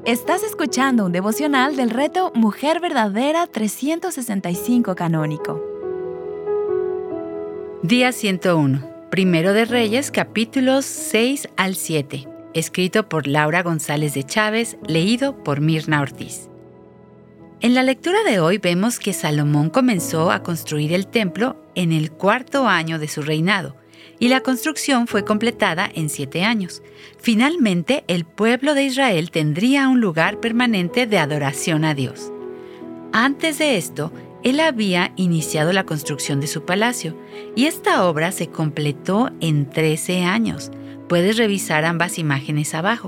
Estás escuchando un devocional del reto Mujer Verdadera 365 Canónico. Día 101. Primero de Reyes, capítulos 6 al 7. Escrito por Laura González de Chávez, leído por Mirna Ortiz. En la lectura de hoy vemos que Salomón comenzó a construir el templo en el 4º año de su reinado, y la construcción fue completada en 7 años. Finalmente, el pueblo de Israel tendría un lugar permanente de adoración a Dios. Antes de esto, él había iniciado la construcción de su palacio, y esta obra se completó en 13 años. Puedes revisar ambas imágenes abajo.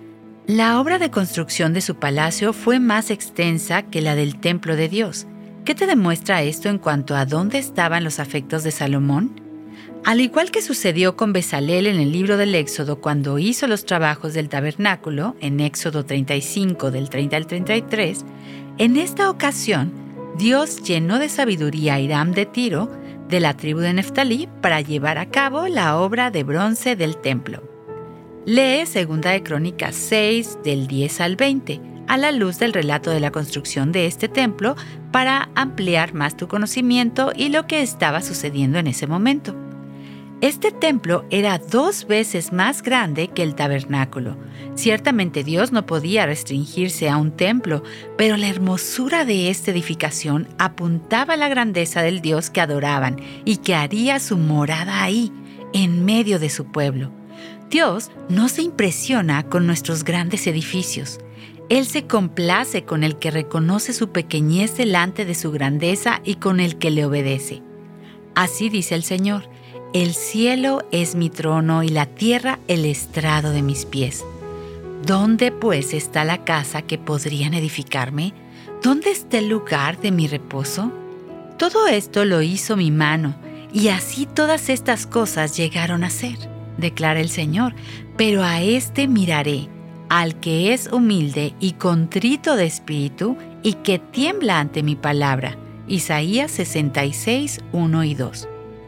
La obra de construcción de su palacio fue más extensa que la del templo de Dios. ¿Qué te demuestra esto en cuanto a dónde estaban los afectos de Salomón? Al igual que sucedió con Bezalel en el libro del Éxodo cuando hizo los trabajos del tabernáculo, en Éxodo 35 del 30 al 33, en esta ocasión Dios llenó de sabiduría a Hiram de Tiro, de la tribu de Neftalí, para llevar a cabo la obra de bronce del templo. Lee 2 de Crónicas 6 del 10 al 20, a la luz del relato de la construcción de este templo para ampliar más tu conocimiento y lo que estaba sucediendo en ese momento. Este templo era 2 veces más grande que el tabernáculo. Ciertamente Dios no podía restringirse a un templo, pero la hermosura de esta edificación apuntaba a la grandeza del Dios que adoraban y que haría su morada ahí, en medio de su pueblo. Dios no se impresiona con nuestros grandes edificios. Él se complace con el que reconoce su pequeñez delante de su grandeza y con el que le obedece. Así dice el Señor: el cielo es mi trono y la tierra el estrado de mis pies. ¿Dónde pues está la casa que podrían edificarme? ¿Dónde está el lugar de mi reposo? Todo esto lo hizo mi mano, y así todas estas cosas llegaron a ser, declara el Señor. Pero a este miraré, al que es humilde y contrito de espíritu, y que tiembla ante mi palabra. Isaías 66, 1 y 2.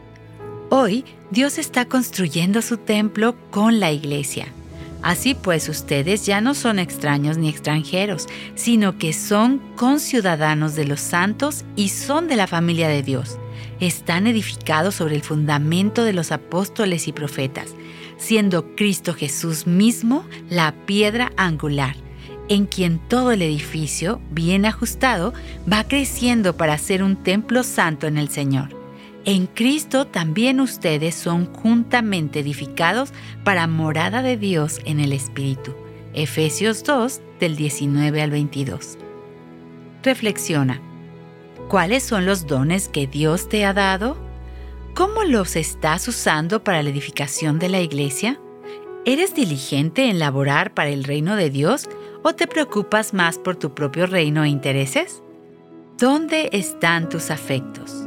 Hoy, Dios está construyendo su templo con la iglesia. Así pues, ustedes ya no son extraños ni extranjeros, sino que son conciudadanos de los santos y son de la familia de Dios. Están edificados sobre el fundamento de los apóstoles y profetas, siendo Cristo Jesús mismo la piedra angular, en quien todo el edificio, bien ajustado, va creciendo para ser un templo santo en el Señor. En Cristo también ustedes son juntamente edificados para morada de Dios en el Espíritu. Efesios 2, del 19 al 22. Reflexiona. ¿Cuáles son los dones que Dios te ha dado? ¿Cómo los estás usando para la edificación de la iglesia? ¿Eres diligente en laborar para el reino de Dios o te preocupas más por tu propio reino e intereses? ¿Dónde están tus afectos?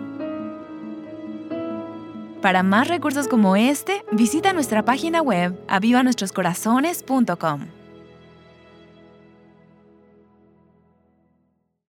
Para más recursos como este, visita nuestra página web avivanuestroscorazones.com.